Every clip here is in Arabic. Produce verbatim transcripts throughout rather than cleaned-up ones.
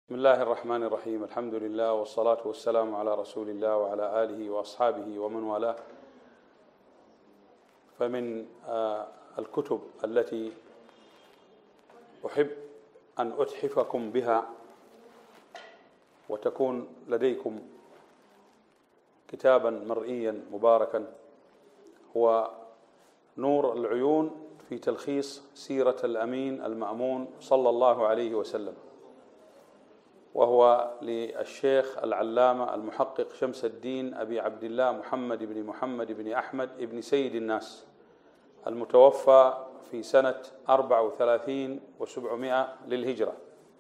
بسم الله الرحمن الرحيم. الحمد لله والصلاة والسلام على رسول الله وعلى آله وأصحابه ومن والاه. فمن الكتب التي أحب أن أتحفكم بها وتكون لديكم كتابا مرئيا مباركا هو نور العيون في تلخيص سيرة الأمين المأمون صلى الله عليه وسلم، وهو للشيخ العلامة المحقق شمس الدين أبي عبد الله محمد بن محمد بن أحمد بن سيد الناس، المتوفى في سنة أربع وثلاثين وسبعمائة للهجرة.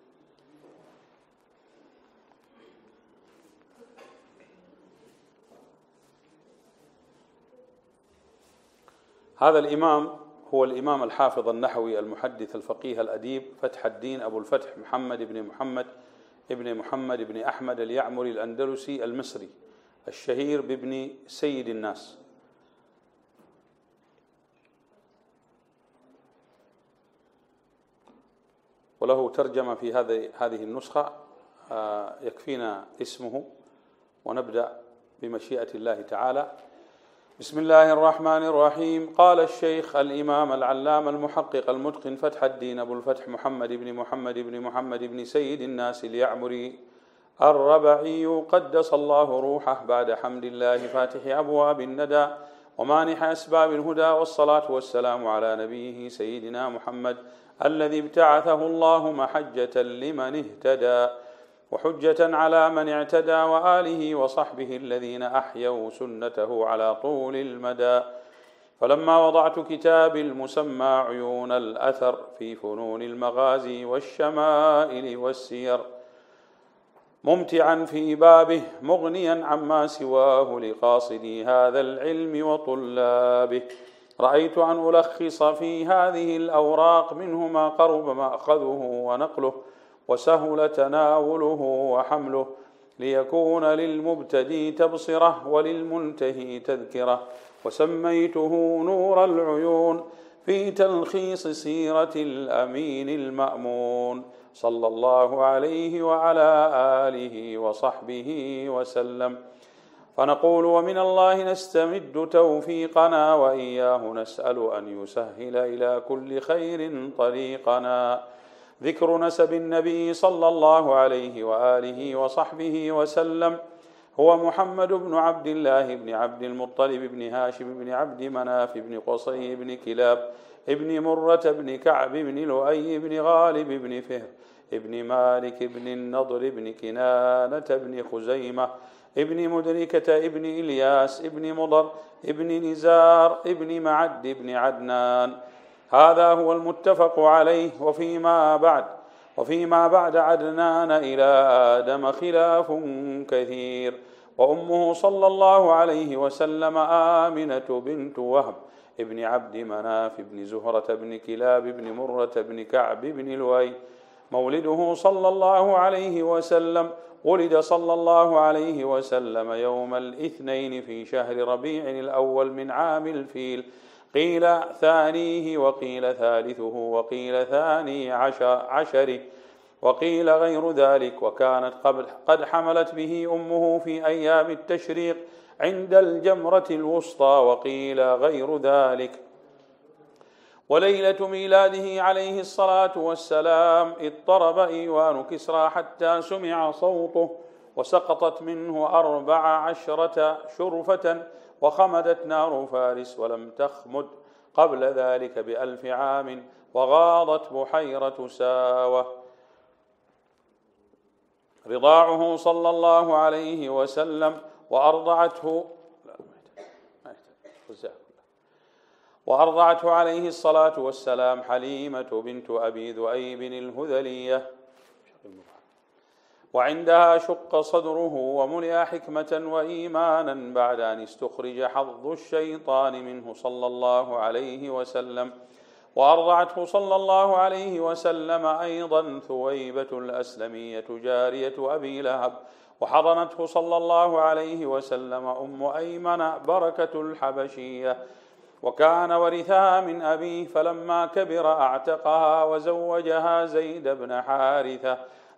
هذا الإمام هو الإمام الحافظ النحوي المحدث الفقيه الأديب فتح الدين أبو الفتح محمد بن محمد ابن محمد بن أحمد اليعمري الأندلسي المصري الشهير بابن سيد الناس. وله ترجمة في هذه هذه النسخة، يكفينا اسمه ونبدأ بمشيئة الله تعالى. بسم الله الرحمن الرحيم. قال الشيخ الإمام العلامة المحقق المتقن فتح الدين أبو الفتح محمد بن محمد بن محمد بن سيد الناس اليعمري الربعي قدس الله روحه، بعد حمد الله فاتح أبواب الندى ومانح أسباب الهدى، والصلاة والسلام على نبيه سيدنا محمد الذي ابتعثه الله محجة لمن اهتدى وحجة على من اعتدى، وآله وصحبه الذين أحيوا سنته على طول المدى. فلما وضعت كتابي المسمى عيون الأثر في فنون المغازي والشمائل والسير، ممتعا في بابه مغنيا عما سواه لقاصدي هذا العلم وطلابه، رأيت أن ألخص في هذه الأوراق منه ما قرب مأخذه ونقله وسهل تناوله وحمله، ليكون للمبتدي تبصرة وللمنتهي تذكرة، وسميته نور العيون في تلخيص سيرة الأمين المأمون صلى الله عليه وعلى آله وصحبه وسلم. فنقول ومن الله نستمد توفيقنا، وإياه نسأل أن يسهل إلى كل خير طريقنا. ذكر نسب النبي صلى الله عليه وآله وصحبه وسلم هو محمد بن عبد الله بن عبد المطلب بن هاشم بن عبد مناف بن قصي بن كلاب ابن مرة بن كعب بن لؤي بن غالب بن فهر ابن مالك بن النضر بن كنانة بن خزيمة ابن مدركة ابن إلياس ابن مضر ابن نزار ابن معد ابن عدنان. هذا هو المتفق عليه. وفيما بعد وفيما بعد عدنان إلى آدم خلاف كثير، وأمه صلى الله عليه وسلم آمنة بنت وهب ابن عبد مناف ابن زهرة بن كلاب ابن مرة بن كعب بن لؤي. مولده صلى الله عليه وسلم ولد صلى الله عليه وسلم يوم الاثنين في شهر ربيع الأول من عام الفيل، قيل ثانيه وقيل ثالثه وقيل ثاني عشر عشره وقيل غير ذلك، وكانت قبل قد حملت به أمه في أيام التشريق عند الجمرة الوسطى، وقيل غير ذلك. وليلة ميلاده عليه الصلاة والسلام اضطرب إيوان كسرى حتى سمع صوته، وسقطت منه أربع عشرة شرفة، وخمدت نار فارس ولم تخمد قبل ذلك بألف عام، وغاضت بحيرة ساوة. رضاعه صلى الله عليه وسلم وأرضعته وأرضعته عليه الصلاة والسلام حليمة بنت أبي ذؤيب الهذلية، وعندها شق صدره وملئ حكمة وإيمانا بعد أن استخرج حظ الشيطان منه صلى الله عليه وسلم. وأرضعته صلى الله عليه وسلم أيضا ثويبة الأسلمية جارية أبي لهب، وحضنته صلى الله عليه وسلم أم أيمن بركة الحبشية، وكان ورثها من أبيه، فلما كبر أعتقها وزوجها زيد بن حارثة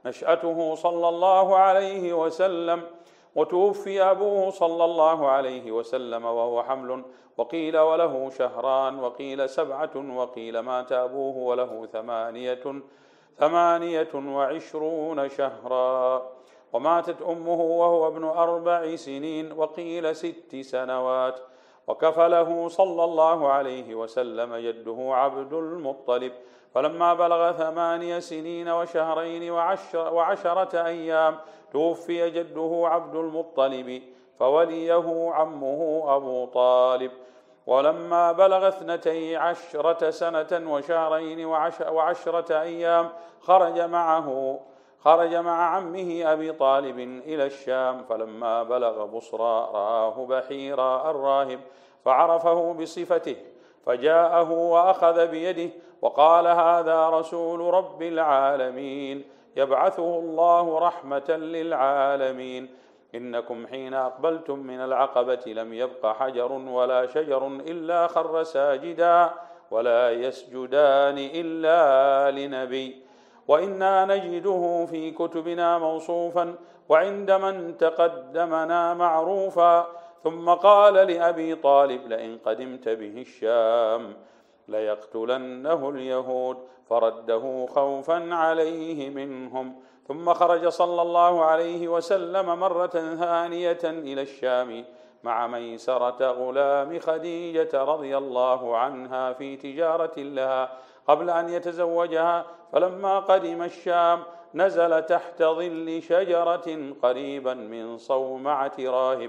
نشأته صلى الله عليه وسلم، وتوفي أبوه صلى الله عليه وسلم وهو حمل، وقيل وله شهران، وقيل سبعة، وقيل مات أبوه وله ثمانية ثمانية وعشرون شهرا، وماتت أمه وهو ابن أربع سنين، وقيل ست سنوات، وكفله صلى الله عليه وسلم جده عبد المطلب، فلما بلغ ثماني سنين وشهرين وعشر وعشرة أيام توفي جده عبد المطلب، فوليه عمه أبو طالب. ولما بلغ اثنتي عشرة سنة وشهرين وعشرة أيام خرج معه خرج مع عمه أبي طالب إلى الشام، فلما بلغ بصرى رآه بحيرا الراهب فعرفه بصفته، فجاءه وأخذ بيده وقال: هذا رسول رب العالمين يبعثه الله رحمة للعالمين، إنكم حين أقبلتم من العقبة لم يبق حجر ولا شجر إلا خر ساجدا، ولا يسجدان إلا لنبي، وإنا نجده في كتبنا موصوفا وعند من تقدمنا معروفا. ثم قال لأبي طالب: لئن قدمت به الشام ليقتلنه اليهود، فرده خوفا عليه منهم. ثم خرج صلى الله عليه وسلم مرة ثانية إلى الشام مع ميسرة غلام خديجة رضي الله عنها في تجارة لها قبل أن يتزوجها، فلما قدم الشام نزل تحت ظل شجرة قريبا من صومعة راهب،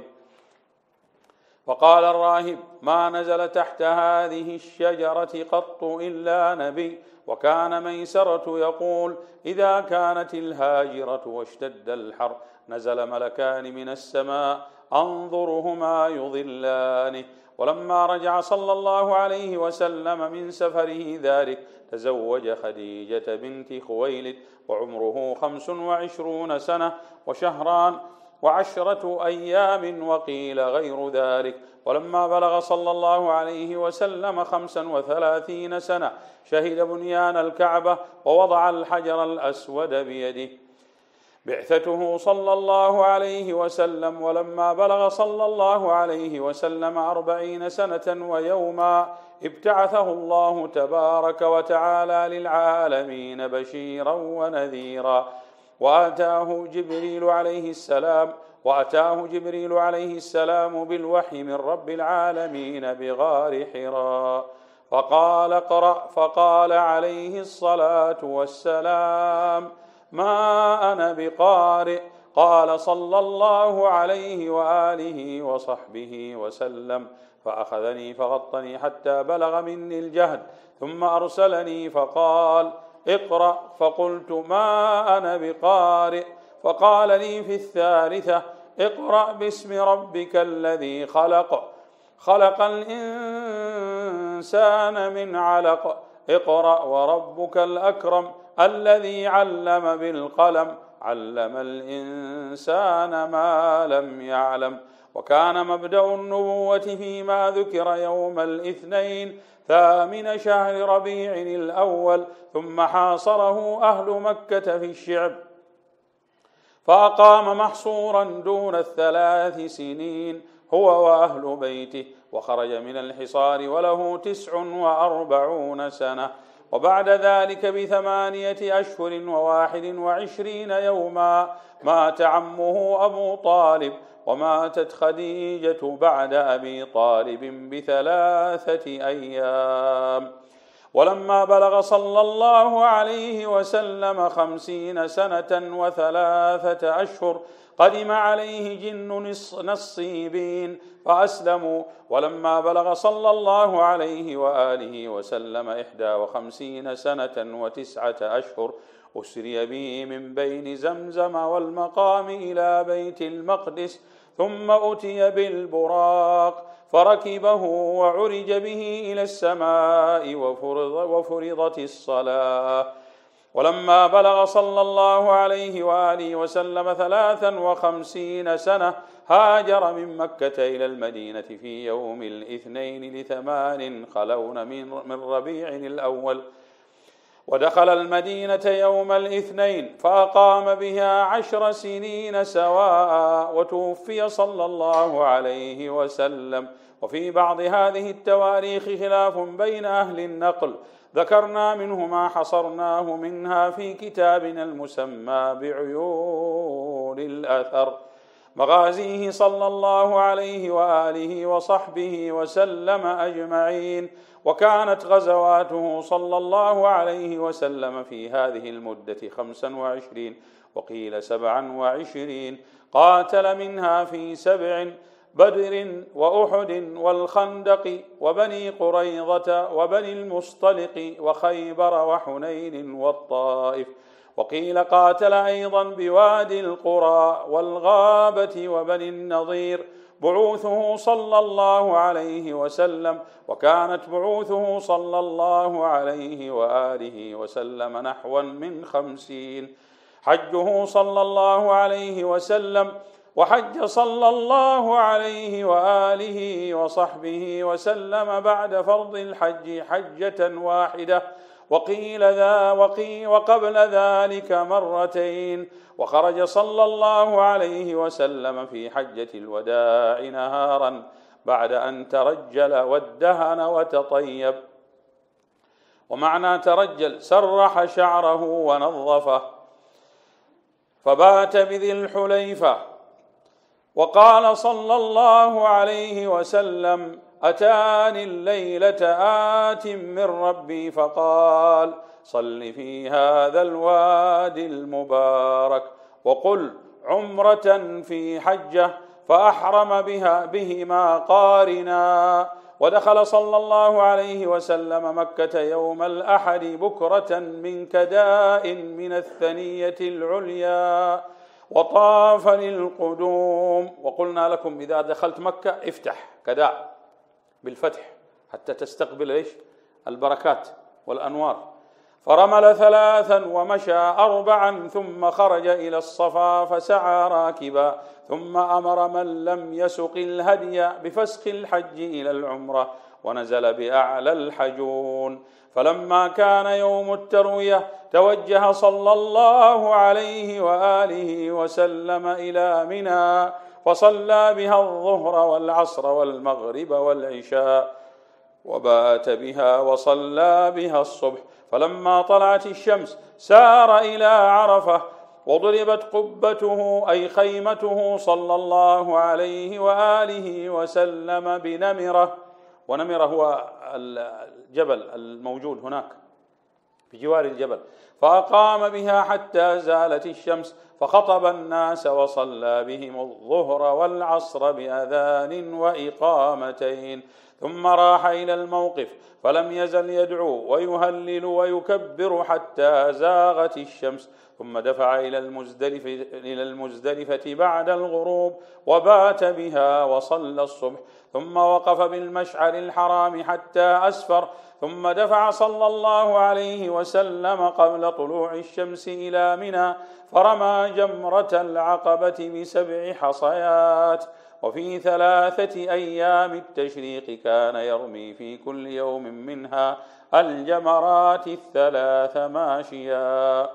فقال الراهب: ما نزل تحت هذه الشجرة قط إلا نبي. وكان ميسرة يقول: إذا كانت الهاجرة واشتد الحر نزل ملكان من السماء أنظرهما يظلانه. ولما رجع صلى الله عليه وسلم من سفره ذلك تزوج خديجة بنت خويلد وعمره خمس وعشرون سنة وشهران وعشرة أيام، وقيل غير ذلك. ولما بلغ صلى الله عليه وسلم خمسا وثلاثين سنة شهد بنيان الكعبة ووضع الحجر الأسود بيده. بعثته صلى الله عليه وسلم. ولما بلغ صلى الله عليه وسلم أربعين سنة ويوما ابتعثه الله تبارك وتعالى للعالمين بشيرا ونذيرا، وآتاه جبريل عليه السلام وأتاه جبريل عليه السلام بالوحي من رب العالمين بغار حراء، فقال: اقرأ، فقال عليه الصلاة والسلام: ما أنا بقارئ. قال صلى الله عليه وآله وصحبه وسلم: فأخذني فغطني حتى بلغ مني الجهد، ثم أرسلني فقال: اقرأ، فقلت: ما أنا بقارئ. فقال لي في الثالثة: اقرأ باسم ربك الذي خلق خلق الإنسان من علق، اقرأ وربك الأكرم الذي علم بالقلم علم الإنسان ما لم يعلم. وكان مبدأ النبوة فيما ذكر يوم الاثنين ثامن شهر ربيع الأول، ثم حاصره أهل مكة في الشعب فأقام محصورا دون الثلاث سنين هو وأهل بيته، وخرج من الحصار وله تسع وأربعون سنة. وبعد ذلك بثمانية أشهر وواحد وعشرين يوما مات عمه أبو طالب، وماتت خديجة بعد أبي طالب بثلاثة أيام. ولما بلغ صلى الله عليه وسلم خمسين سنة وثلاثة أشهر قدم عليه جن نصيبين فأسلموا. ولما بلغ صلى الله عليه وآله وسلم إحدى وخمسين سنة وتسعة أشهر أسري به من بين زمزم والمقام إلى بيت المقدس، ثم أتي بالبراق فركبه وعرج به إلى السماء وفرضت الصلاة. ولما بلغ صلى الله عليه وآله وسلم ثلاثا وخمسين سنة هاجر من مكة إلى المدينة في يوم الاثنين لثمان خلون من ربيع الأول. ودخل المدينة يوم الاثنين فأقام بها عشر سنين سواء، وتوفي صلى الله عليه وسلم. وفي بعض هذه التواريخ خلاف بين أهل النقل، ذكرنا منه ما حصرناه منها في كتابنا المسمى بعيون الأثر. مغازيه صلى الله عليه وآله وصحبه وسلم أجمعين. وكانت غزواته صلى الله عليه وسلم في هذه المدة خمسا وعشرين، وقيل سبعا وعشرين. قاتل منها في سبع: بدر وأحد والخندق وبني قريظة وبني المصطلق وخيبر وحنين والطائف. وقيل قاتل أيضا بوادي القرى والغابة وبني النضير. بعوثه صلى الله عليه وسلم، وكانت بعوثه صلى الله عليه وآله وسلم نحوا من خمسين. حجه صلى الله عليه وسلم، وحج صلى الله عليه وآله وصحبه وسلم بعد فرض الحج حجة واحدة، وقيل ذا وقيل وقبل ذلك مرتين. وخرج صلى الله عليه وسلم في حجة الوداع نهارا بعد أن ترجل وادهن وتطيب. ومعنى ترجل سرح شعره ونظفه، فبات بذي الحليفة. وقال صلى الله عليه وسلم: أتاني الليلة آت من ربي فقال: صل في هذا الوادي المبارك وقل عمرة في حجة، فأحرم بها بهما قارنا. ودخل صلى الله عليه وسلم مكة يوم الأحد بكرة من كداء من الثنية العليا، وطاف للقدوم. وقلنا لكم إذا دخلت مكة افتح كداء بالفتح حتى تستقبل ايش؟ البركات والأنوار. فرمل ثلاثا ومشى أربعا، ثم خرج إلى الصفا فسعى راكبا، ثم أمر من لم يسق الهدي بفسخ الحج إلى العمرة، ونزل بأعلى الحجون. فلما كان يوم التروية توجه صلى الله عليه وآله وسلم إلى منى، فصلى بها الظهر والعصر والمغرب والعشاء، وبات بها وصلى بها الصبح. فلما طلعت الشمس سار إلى عرفة، وضربت قبته أي خيمته صلى الله عليه وآله وسلم بنمرة. ونمرة هو الجبل الموجود هناك في جوار الجبل. فأقام بها حتى زالت الشمس، فخطب الناس وصلى بهم الظهر والعصر بأذان وإقامتين، ثم راح إلى الموقف فلم يزل يدعو ويهلل ويكبر حتى زاغت الشمس، ثم دفع إلى المزدلفة, إلى المزدلفة بعد الغروب وبات بها وصلى الصبح، ثم وقف بالمشعر الحرام حتى أسفر، ثم دفع صلى الله عليه وسلم قبل طلوع الشمس إلى منى، فرمى جمرة العقبة بسبع حصيات. وفي ثلاثة أيام التشريق كان يرمي في كل يوم منها الجمرات الثلاث ماشيا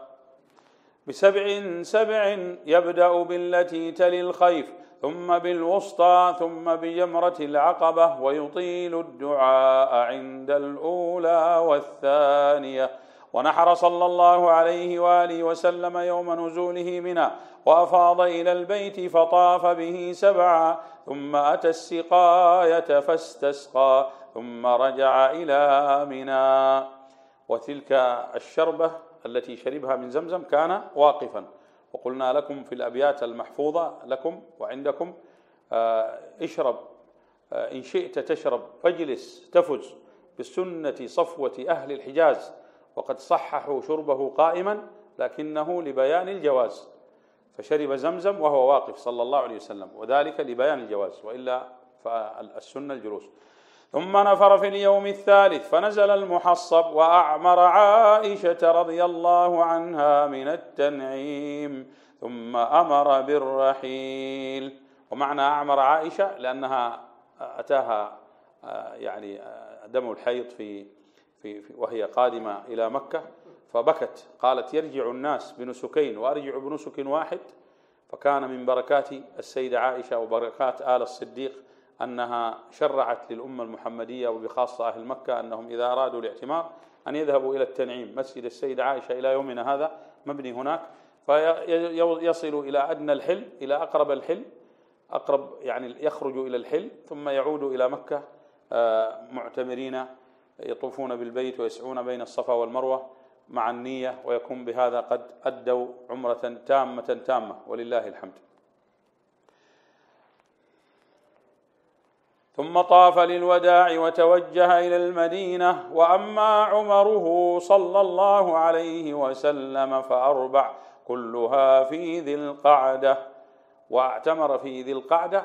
بسبع سبع، يبدأ بالتي تلي الخيف، ثم بالوسطى، ثم بجمرة العقبة، ويطيل الدعاء عند الأولى والثانية. ونحر صلى الله عليه وآله وسلم يوم نزوله منى، وأفاض إلى البيت فطاف به سبعا، ثم أتى السقاية فاستسقى، ثم رجع إلى منى. وتلك الشربة التي شربها من زمزم كان واقفا. وقلنا لكم في الأبيات المحفوظة لكم وعندكم: اشرب إن شئت تشرب، فاجلس تفز بسنة صفوة أهل الحجاز، وقد صححوا شربه قائما لكنه لبيان الجواز، فشرب زمزم وهو واقف صلى الله عليه وسلم، وذلك لبيان الجواز، وإلا فالسنة الجلوس. ثم نفر في اليوم الثالث فنزل المحصب، وأعمر عائشة رضي الله عنها من التنعيم، ثم أمر بالرحيل. ومعنى أعمر عائشة لأنها أتاها يعني دم الحيض في في وهي قادمة إلى مكة، فبكت، قالت يرجع الناس بنسكين وأرجع بنسك واحد. فكان من بركات السيدة عائشة وبركات آل الصديق أنها شرعت للأمة المحمدية وبخاصة أهل مكة أنهم إذا أرادوا الاعتمار أن يذهبوا إلى التنعيم. مسجد السيدة عائشة إلى يومنا هذا مبني هناك، فيصلوا إلى أدنى الحل، إلى أقرب الحل، أقرب يعني يخرجوا إلى الحل ثم يعودوا إلى مكة معتمرين يطوفون بالبيت ويسعون بين الصفا والمروة مع النية، ويكون بهذا قد أدوا عمرة تامة تامة ولله الحمد. ثم طاف للوداع وتوجه إلى المدينة. وأما عمره صلى الله عليه وسلم فأربع كلها في ذي القعدة، واعتمر في ذي القعدة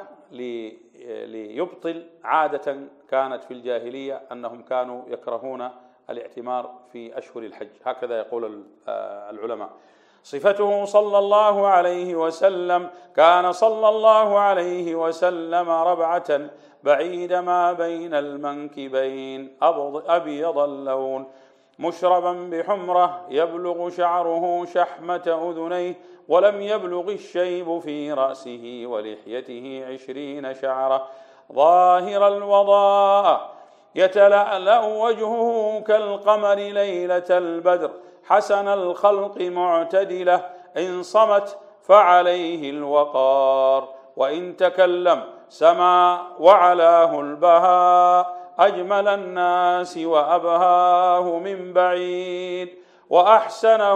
ليبطل عادة كانت في الجاهلية أنهم كانوا يكرهون الاعتمار في أشهر الحج، هكذا يقول العلماء. صفته صلى الله عليه وسلم: كان صلى الله عليه وسلم ربعة بعيد ما بين المنكبين، أبيض اللون، مشربا بحمرة، يبلغ شعره شحمة أذنيه، ولم يبلغ الشيب في رأسه ولحيته عشرين شعرة، ظاهر الوضاء، يتلألأ وجهه كالقمر ليلة البدر، حسن الخلق معتدلة، إن صمت فعليه الوقار، وإن تكلم سما وعلاه البهاء، أجمل الناس وأبهاه من بعيد، وأحسنه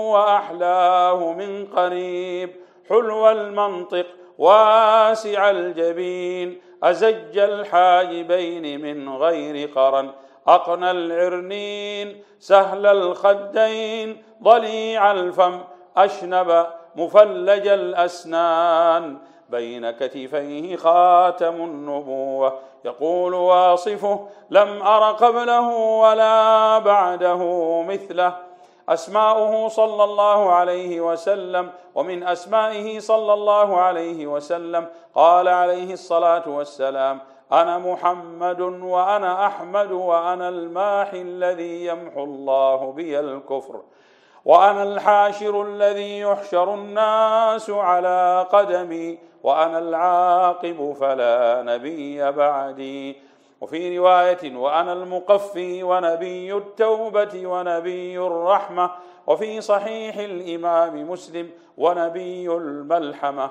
وأحلاه من قريب، حلو المنطق واسع الجبين، أزج الحاجبين من غير قرن، أقنى العرنين، سهل الخدين، ضليع الفم، أشنب مفلج الأسنان، بين كتفيه خاتم النبوة. يقول واصفه: لم أر قبله ولا بعده مثله. أسماؤه صلى الله عليه وسلم، ومن أسمائه صلى الله عليه وسلم قال عليه الصلاة والسلام: أنا محمد وأنا أحمد وأنا الماحي الذي يمحو الله بي الكفر، وأنا الحاشر الذي يحشر الناس على قدمي، وأنا العاقب فلا نبي بعدي. وفي رواية: وأنا المقفي ونبي التوبة ونبي الرحمة. وفي صحيح الإمام مسلم: ونبي الملحمة.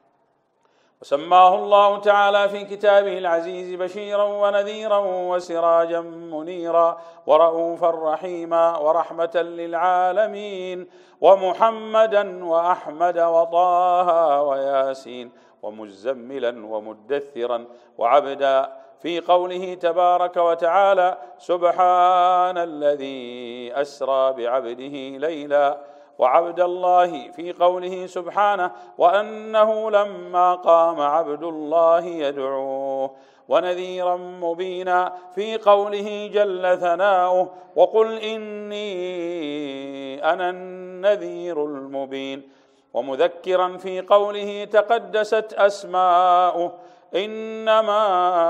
وسماه الله تعالى في كتابه العزيز بشيرا ونذيرا وسراجا منيرا ورؤوفا رحيما ورحمة للعالمين، ومحمدا وأحمد وطه وياسين ومزملا ومدثرا وعبدا، في قوله تبارك وتعالى: سبحان الذي أسرى بعبده ليلا، وعبد الله في قوله سبحانه: وأنه لما قام عبد الله يدعوه، ونذيرا مبينا في قوله جل ثناؤه: وقل إني أنا النذير المبين، ومذكرا في قوله تقدست أسماؤه: إنما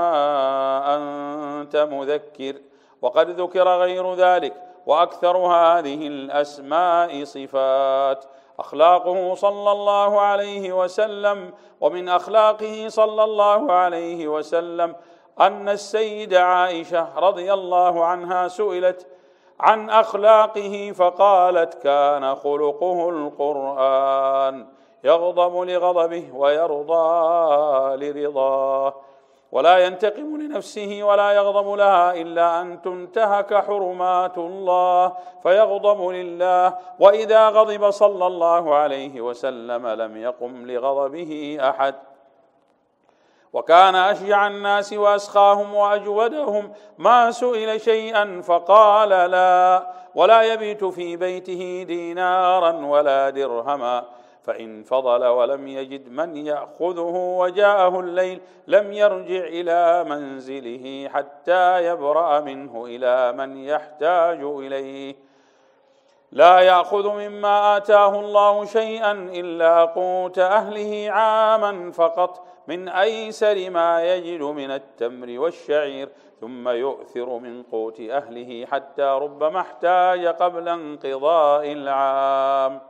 أنت مذكر. وقد ذكر غير ذلك وأكثر هذه الأسماء صفات. أخلاقه صلى الله عليه وسلم: ومن أخلاقه صلى الله عليه وسلم أن السيدة عائشة رضي الله عنها سئلت عن أخلاقه فقالت: كان خلقه القرآن، يغضب لغضبه ويرضى لرضاه، ولا ينتقم لنفسه ولا يغضب لها إلا أن تنتهك حرمات الله فيغضب لله، وإذا غضب صلى الله عليه وسلم لم يقم لغضبه أحد. وكان أشجع الناس وأسخاهم وأجودهم، ما سئل شيئا فقال لا، ولا يبيت في بيته دينارا ولا درهما، فإن فضل ولم يجد من يأخذه وجاءه الليل لم يرجع إلى منزله حتى يبرأ منه إلى من يحتاج إليه. لا يأخذ مما آتاه الله شيئا إلا قوت أهله عاما فقط من أيسر ما يجد من التمر والشعير، ثم يؤثر من قوت أهله حتى ربما احتاج قبل انقضاء العام.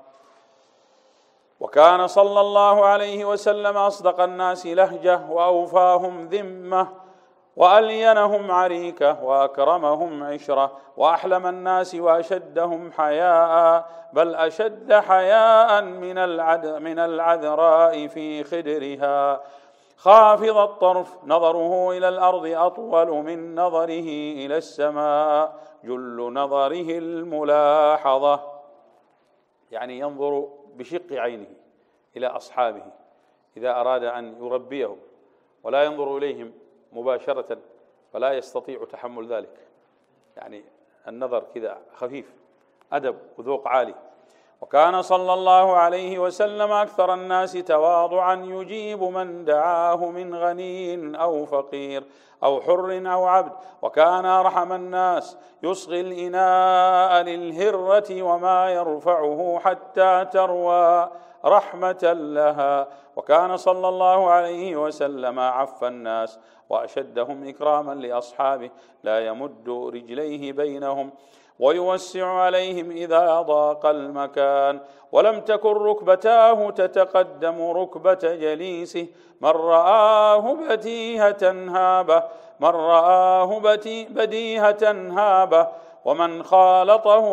وكان صلى الله عليه وسلم أصدق الناس لهجة وأوفاهم ذمة وألينهم عريكة وأكرمهم عشرة وأحلم الناس وأشدهم حياء، بل أشد حياء من من العذراء في خدرها، خافض الطرف، نظره إلى الأرض أطول من نظره إلى السماء، جل نظره الملاحظة، يعني ينظر بشق عينه إلى أصحابه إذا أراد أن يربيهم، ولا ينظر إليهم مباشرة، فلا يستطيع تحمل ذلك، يعني النظر كذا خفيف، أدب وذوق عالي. وكان صلى الله عليه وسلم أكثر الناس تواضعا، يجيب من دعاه من غني أو فقير أو حر أو عبد، وكان أرحم الناس، يصغي الإناء للهرة وما يرفعه حتى تروى رحمة لها. وكان صلى الله عليه وسلم أعف الناس وأشدهم إكراما لأصحابه، لا يمد رجليه بينهم ويوسع عليهم إذا ضاق المكان، ولم تكن ركبتاه تتقدم ركبة جليسه، من رآه بديهة هابه من رآه بديهة هابه ومن خالطه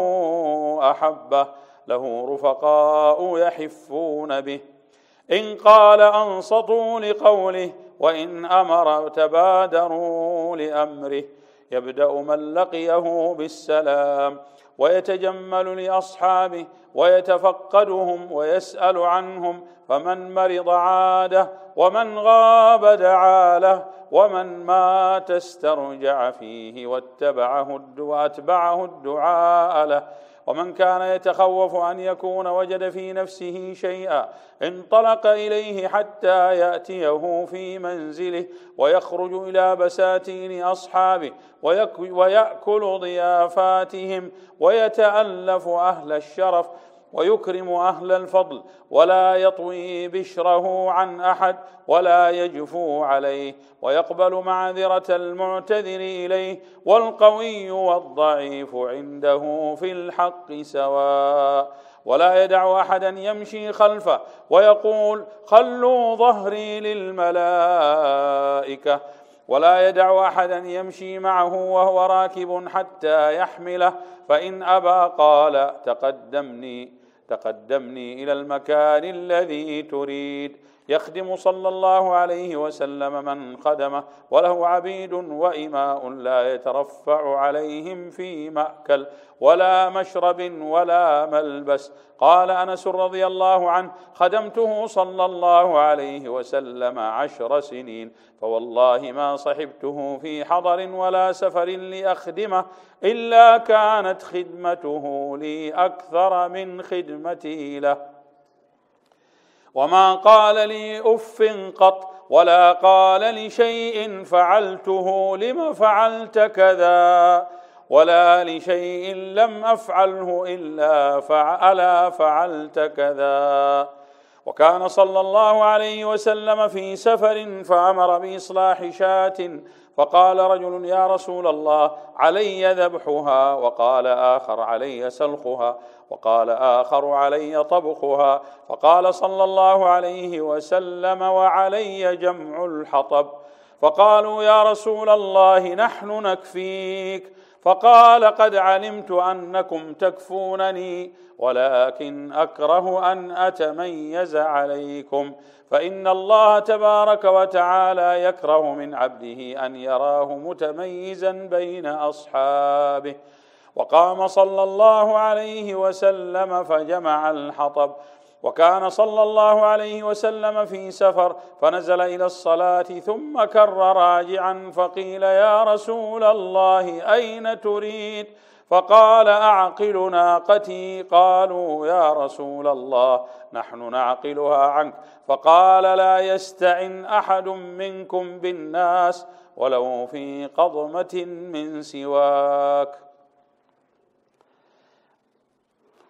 أحبه، له رفقاء يحفون به، إن قال أنصتوا لقوله وإن أمر تبادروا لأمره، يبدأ من لقيه بالسلام ويتجمل لأصحابه ويتفقدهم ويسأل عنهم، فمن مرض عاده ومن غاب دعا له ومن مات استرجع فيه واتبعه واتبعه الدعاء له، ومن كان يتخوف أن يكون وجد في نفسه شيئا انطلق إليه حتى يأتيه في منزله ويخرج إلى بساتين أصحابه ويأكل ضيافاتهم ويتألف أهل الشرف ويكرم أهل الفضل، ولا يطوي بشره عن أحد ولا يجفو عليه، ويقبل معذرة المعتذر إليه، والقوي والضعيف عنده في الحق سواء، ولا يدع أحدا يمشي خلفه ويقول خلوا ظهري للملائكة، ولا يدع أحدا يمشي معه وهو راكب حتى يحمله، فإن أبى قال تقدمني تقدمني إلى المكان الذي تريد. يخدم صلى الله عليه وسلم من خدمه، وله عبيد وإماء لا يترفع عليهم في مأكل ولا مشرب ولا ملبس. قال أنس رضي الله عنه خدمته صلى الله عليه وسلم عشر سنين، فوالله ما صحبته في حضر ولا سفر لأخدمه إلا كانت خدمته لي أكثر من خدمتي له، وما قال لي أف قط ولا قال لشيء فعلته لم فعلت كذا، ولا لشيء لم أفعله إلا فعل فعلت كذا. وكان صلى الله عليه وسلم في سفر فأمر بإصلاح شاة، فقال رجل يا رسول الله علي ذبحها، وقال آخر علي سلخها، وقال آخر علي طبخها، فقال صلى الله عليه وسلم وعلي جمع الحطب، فقالوا يا رسول الله نحن نكفيك، فقال قد علمت أنكم تكفونني، ولكن أكره أن أتميز عليكم، فإن الله تبارك وتعالى يكره من عبده أن يراه متميزا بين أصحابه. وقام صلى الله عليه وسلم فجمع الحطب. وكان صلى الله عليه وسلم في سفر فنزل إلى الصلاة ثم كر راجعا، فقيل يا رسول الله أين تريد؟ فقال أعقل ناقتي. قالوا يا رسول الله نحن نعقلها عنك. فقال لا يستعن أحد منكم بالناس ولو في قضمة من سواك.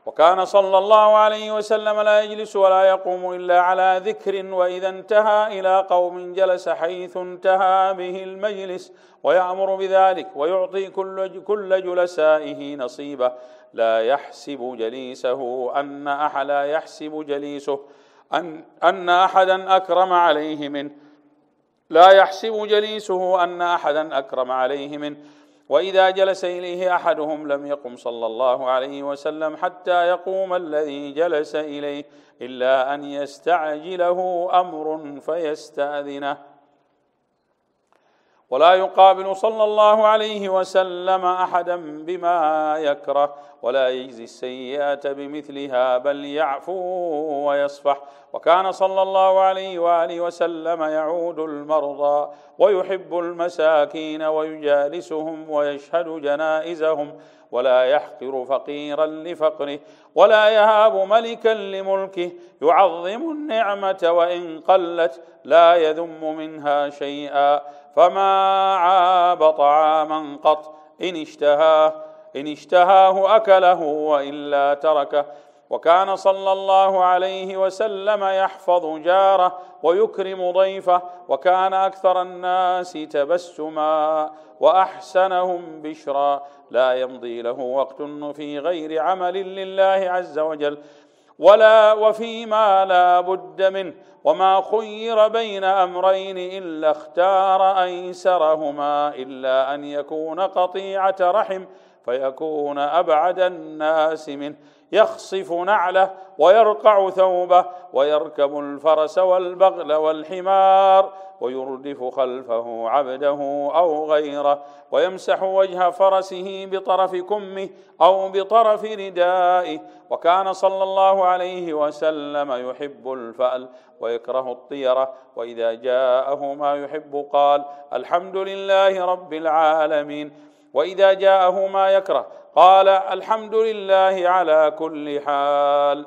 وكان صلى الله عليه وسلم لا يجلس ولا يقوم إلا على ذكر، وإذا انتهى إلى قوم جلس حيث انتهى به المجلس ويأمر بذلك ويعطي كل كل جلسائه نصيبه، لا يحسب جليسه أن أحد لا يحسب جليسه أن أن أحدا أكرم عليه منه لا يحسب جليسه أن أحدا أكرم عليه منه. وإذا جلس إليه أحدهم لم يقم صلى الله عليه وسلم حتى يقوم الذي جلس إليه، إلا أن يستعجله أمر فيستأذنه. ولا يقابل صلى الله عليه وسلم أحدا بما يكره، ولا يجزي السيئة بمثلها، بل يعفو ويصفح. وكان صلى الله عليه وآله وسلم يعود المرضى ويحب المساكين ويجالسهم ويشهد جنائزهم، ولا يحقر فقيرا لفقره، ولا يهاب ملكا لملكه، يعظم النعمة وإن قلت، لا يذم منها شيئا، فما عاب طعاما قط إن اشتهاه إن اشتهاه أكله وإلا تركه. وكان صلى الله عليه وسلم يحفظ جاره ويكرم ضيفه، وكان أكثر الناس تبسما وأحسنهم بشرا، لا يمضي له وقت في غير عمل لله عز وجل ولا وفيما لا بد منه، وما خير بين أمرين إلا اختار أيسرهما، إلا أن يكون قطيعة رحم فيكون أبعد الناس منه، يخصف نعله ويرقع ثوبه ويركب الفرس والبغل والحمار ويردف خلفه عبده أو غيره، ويمسح وجه فرسه بطرف كمه أو بطرف ردائه. وكان صلى الله عليه وسلم يحب الفأل ويكره الطيرة، وإذا جاءه ما يحب قال الحمد لله رب العالمين، وإذا جاءه ما يكره قال الحمد لله على كل حال.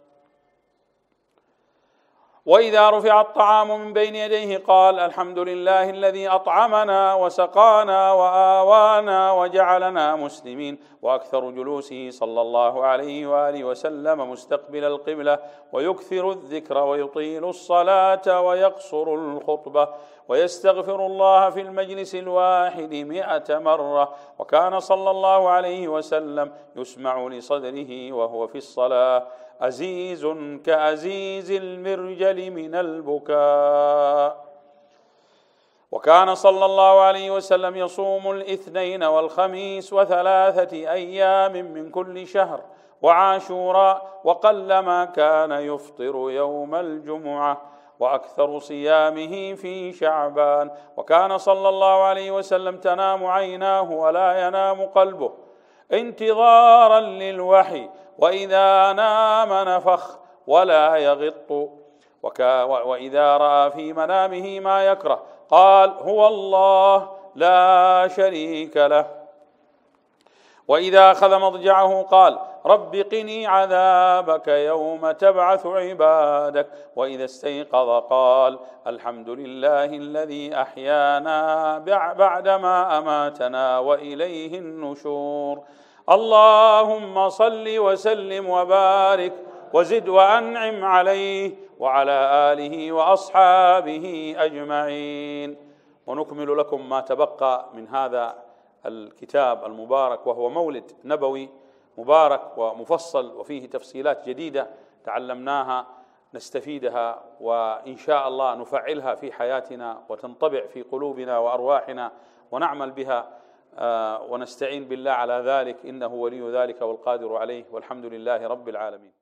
وإذا رفع الطعام من بين يديه قال الحمد لله الذي أطعمنا وسقانا وآوانا وجعلنا مسلمين. وأكثر جلوسه صلى الله عليه وآله وسلم مستقبل القبلة، ويكثر الذكر ويطيل الصلاة ويقصر الخطبة، ويستغفر الله في المجلس الواحد مئة مرة. وكان صلى الله عليه وسلم يسمع لصدره وهو في الصلاة أزيز كأزيز المرجل من البكاء. وكان صلى الله عليه وسلم يصوم الاثنين والخميس وثلاثة أيام من كل شهر وعاشوراء، وقلما كان يفطر يوم الجمعة، وأكثر صيامه في شعبان. وكان صلى الله عليه وسلم تنام عيناه ولا ينام قلبه انتظارا للوحي، وإذا نام نفخ ولا يغط. وإذا رأى في منامه ما يكره قال هو الله لا شريك له. وإذا أخذ مضجعه قال رب قني عذابك يوم تبعث عبادك. وإذا استيقظ قال الحمد لله الذي أحيانا بعدما أماتنا وإليه النشور. اللهم صل وسلم وبارك وزد وأنعم عليه وعلى آله وأصحابه أجمعين. ونكمل لكم ما تبقى من هذا الكتاب المبارك، وهو مولد نبوي مبارك ومفصل، وفيه تفصيلات جديدة تعلمناها نستفيدها، وإن شاء الله نفعلها في حياتنا وتنطبع في قلوبنا وأرواحنا ونعمل بها، ونستعين بالله على ذلك، إنه ولي ذلك والقادر عليه، والحمد لله رب العالمين.